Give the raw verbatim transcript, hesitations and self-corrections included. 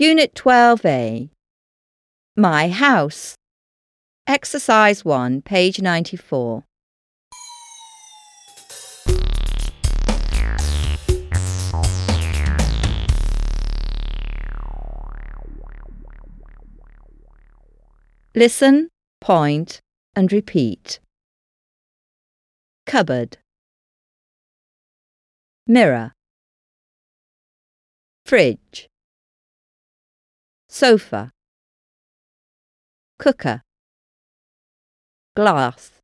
Unit twelve A. My house. Exercise one, page ninety-four. Listen, point, and repeat. Cupboard. Mirror. Fridge. Sofa. Cooker. Glass.